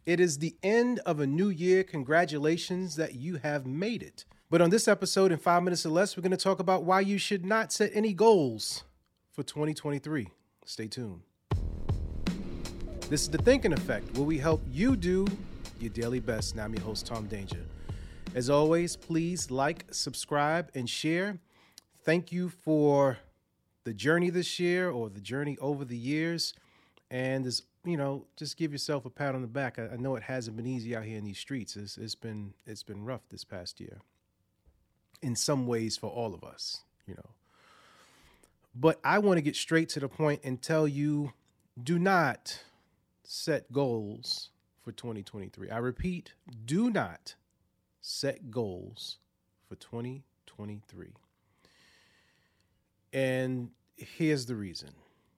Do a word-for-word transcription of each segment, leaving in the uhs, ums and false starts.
It is the end of a new year. Congratulations that you have made it. But on this episode, in five minutes or less, we're going to talk about why you should not set any goals for twenty twenty-three. Stay tuned. This is The Thinking Effect, where we help you do your daily best. Now I'm your host, Tom Danger. As always, please like, subscribe, and share. Thank you for the journey this year or the journey over the years. And, as you know, just give yourself a pat on the back. I, I know it hasn't been easy out here in these streets. It's, it's been it's been rough this past year in some ways for all of us, you know. But I want to get straight to the point and tell you, do not set goals for twenty twenty-three. I repeat, do not set goals for twenty twenty-three. And here's the reason.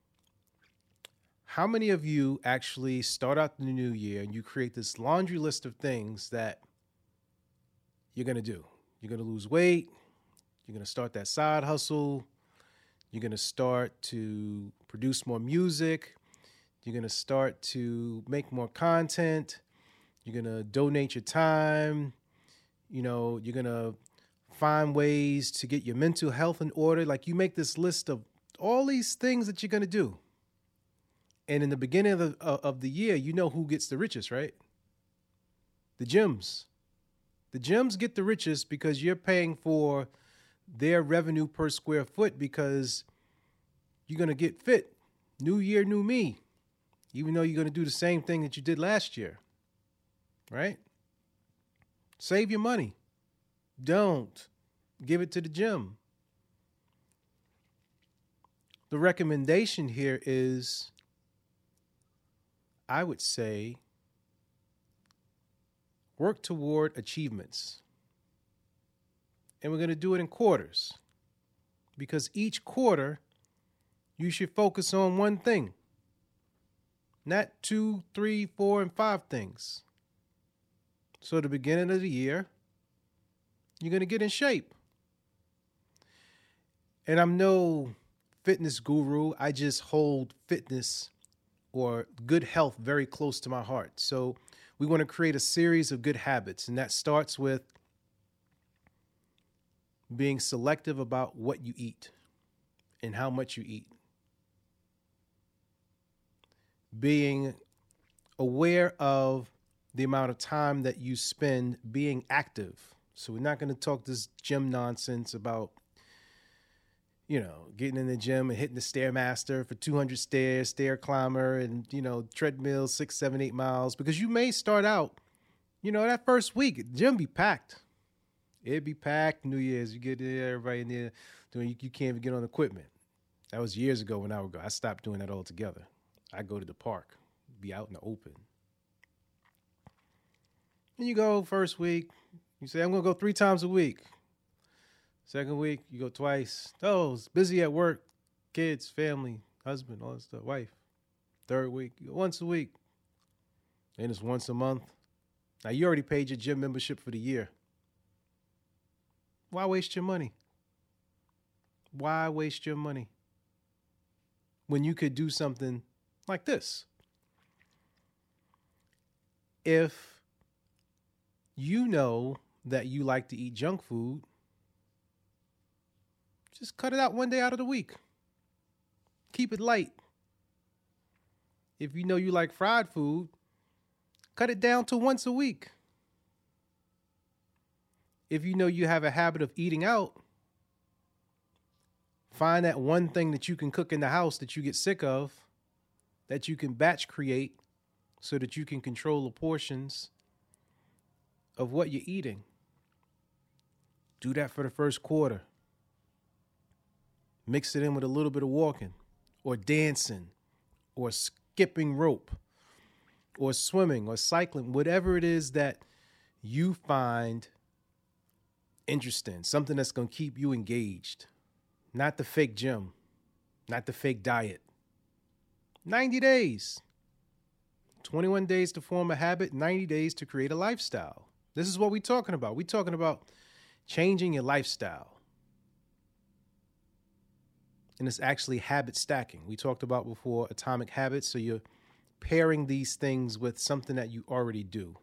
How many of you actually start out the new year and you create this laundry list of things that you're going to do? You're going to lose weight. You're going to start that side hustle. You're going to start to produce more music. You're going to start to make more content. You're going to donate your time. You know, you're going to find ways to get your mental health in order. Like, you make this list of all these things that you're going to do. And in the beginning of the, uh, of the year, you know who gets the richest, right? The gyms. The gyms get the richest because you're paying for their revenue per square foot because you're going to get fit. New year, new me. Even though you're going to do the same thing that you did last year, right? Save your money. Don't give it to the gym. The recommendation here is, I would say, work toward achievements. And we're going to do it in quarters. Because each quarter, you should focus on one thing. Not two, three, four, and five things. So at the beginning of the year, you're going to get in shape. And I'm no fitness guru. I just hold fitness or good health very close to my heart. So we want to create a series of good habits. And that starts with being selective about what you eat and how much you eat. Being aware of the amount of time that you spend being active. So we're not going to talk this gym nonsense about, you know, getting in the gym and hitting the Stairmaster for two hundred stairs, stair climber, and, you know, treadmill six, seven, eight miles. Because you may start out, you know, that first week, the gym be packed. It'd be packed. New Year's, you get there, everybody in there doing, you, you can't even get on equipment. That was years ago when I would go. I stopped doing that altogether. I go to the park, be out in the open. And you go first week, you say, I'm going to go three times a week. Second week, you go twice. Oh, it's busy at work, kids, family, husband, all that stuff, wife. Third week, you go once a week. And it's once a month. Now, you already paid your gym membership for the year. Why waste your money? Why waste your money when you could do something like this? If you know that you like to eat junk food, just cut it out one day out of the week. Keep it light. If you know you like fried food, cut it down to once a week. If you know you have a habit of eating out, find that one thing that you can cook in the house that you get sick of, that you can batch create so that you can control the portions of what you're eating. Do that for the first quarter. Mix it in with a little bit of walking or dancing or skipping rope or swimming or cycling, whatever it is that you find interesting, something that's going to keep you engaged. Not the fake gym, not the fake diet. ninety days. twenty-one days to form a habit, ninety days to create a lifestyle. This is what we're talking about. We're talking about changing your lifestyle. And it's actually habit stacking. We talked about before atomic habits. So you're pairing these things with something that you already do.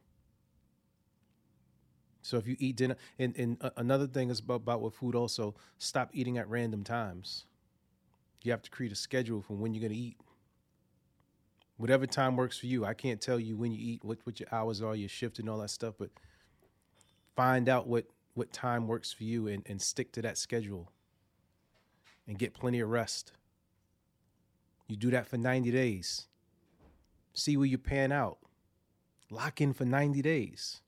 So if you eat dinner, and, and another thing is about, about with food also, stop eating at random times. You have to create a schedule for when you're going to eat. Whatever time works for you. I can't tell you when you eat, what, what your hours are, your shift and all that stuff, but find out what, what time works for you and, and stick to that schedule and get plenty of rest. You do that for ninety days. See where you pan out. Lock in for ninety days.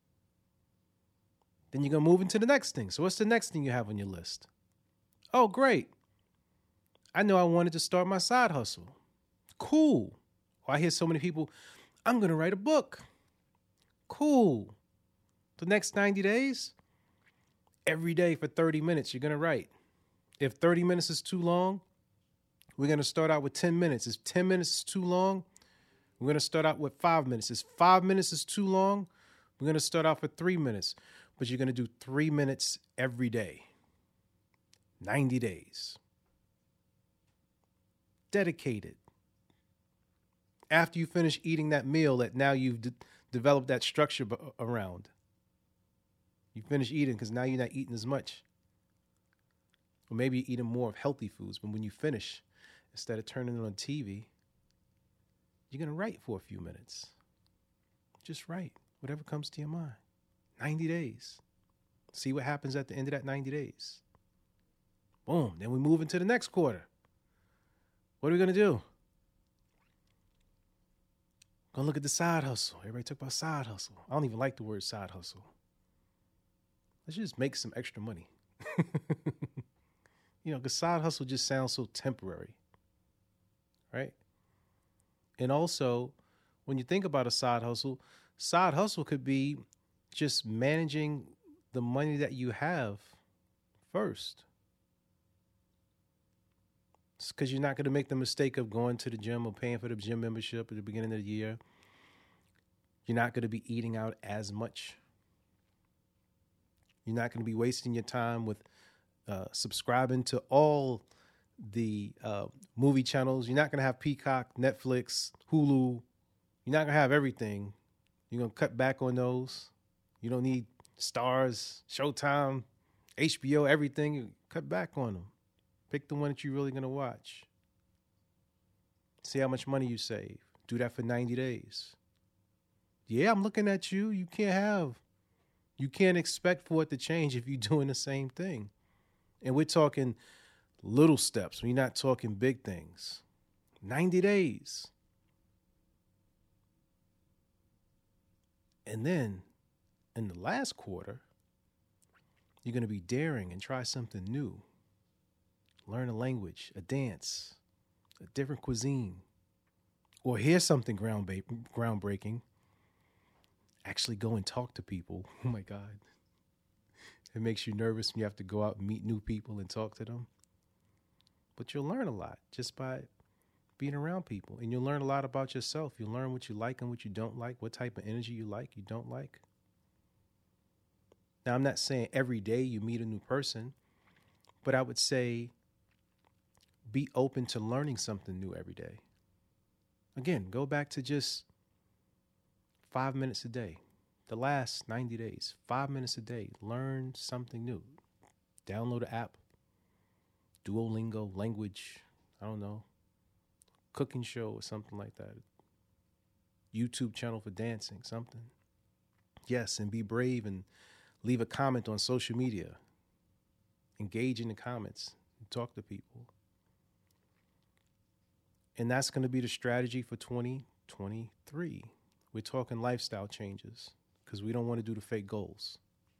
Then you're going to move into the next thing. So what's the next thing you have on your list? Oh, great. I know I wanted to start my side hustle. Cool. Well, I hear so many people, I'm going to write a book. Cool. The next ninety days, every day for thirty minutes, you're going to write. If thirty minutes is too long, we're going to start out with ten minutes. If ten minutes is too long, we're going to start out with five minutes. If five minutes is too long, we're going to start out with three minutes. But you're going to do three minutes every day. ninety days. Dedicated. After you finish eating that meal that now you've de- developed that structure b- around. You finish eating because now you're not eating as much. Or maybe you're eating more of healthy foods. But when you finish, instead of turning it on T V, you're going to write for a few minutes. Just write whatever comes to your mind. ninety days. See what happens at the end of that ninety days. Boom. Then we move into the next quarter. What are we going to do? Gonna look at the side hustle. Everybody talk about side hustle. I don't even like the word side hustle. Let's just make some extra money. You know, because side hustle just sounds so temporary. Right? And also, when you think about a side hustle, side hustle could be just managing the money that you have first. It's because you're not going to make the mistake of going to the gym or paying for the gym membership at the beginning of the year. You're not going to be eating out as much. You're not going to be wasting your time with uh, subscribing to all the uh, movie channels. You're not going to have Peacock, Netflix, Hulu. You're not going to have everything. You're going to cut back on those. You don't need Stars, Showtime, H B O, everything. You cut back on them. Pick the one that you're really going to watch. See how much money you save. Do that for ninety days. Yeah, I'm looking at you. You can't have, you can't expect for it to change if you're doing the same thing. And we're talking little steps. We're not talking big things. ninety days. And then in the last quarter, you're going to be daring and try something new. Learn a language, a dance, a different cuisine, or hear something ground ba- groundbreaking. Actually go and talk to people. Oh my God. It makes you nervous when you have to go out and meet new people and talk to them. But you'll learn a lot just by being around people. And you'll learn a lot about yourself. You'll learn what you like and what you don't like, what type of energy you like, you don't like. Now, I'm not saying every day you meet a new person, but I would say be open to learning something new every day. Again, go back to just five minutes a day. The last ninety days, five minutes a day. Learn something new. Download an app. Duolingo, language, I don't know, cooking show or something like that. YouTube channel for dancing, something. Yes, and be brave and leave a comment on social media. Engage in the comments. Talk to people. And that's going to be the strategy for twenty twenty-three. We're talking lifestyle changes because we don't want to do the fake goals.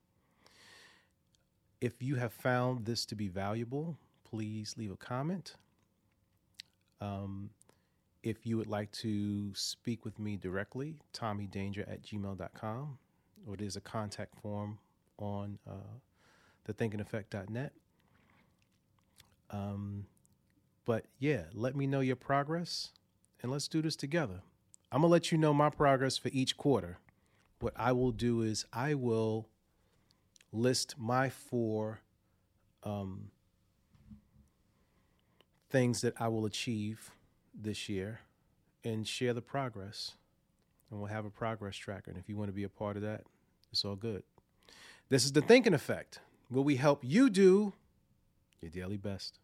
If you have found this to be valuable, please leave a comment. Um, if you would like to speak with me directly, tommydanger at gmail dot com, or there's a contact form on uh, the thinking effect dot net. Um, but yeah, let me know your progress and let's do this together. I'm going to let you know my progress for each quarter. What I will do is I will list my four um, things that I will achieve this year. and share the progress. And we'll have a progress tracker. And if you want to be a part of that, it's all good. This is The Thinking Effect, where we help you do your daily best.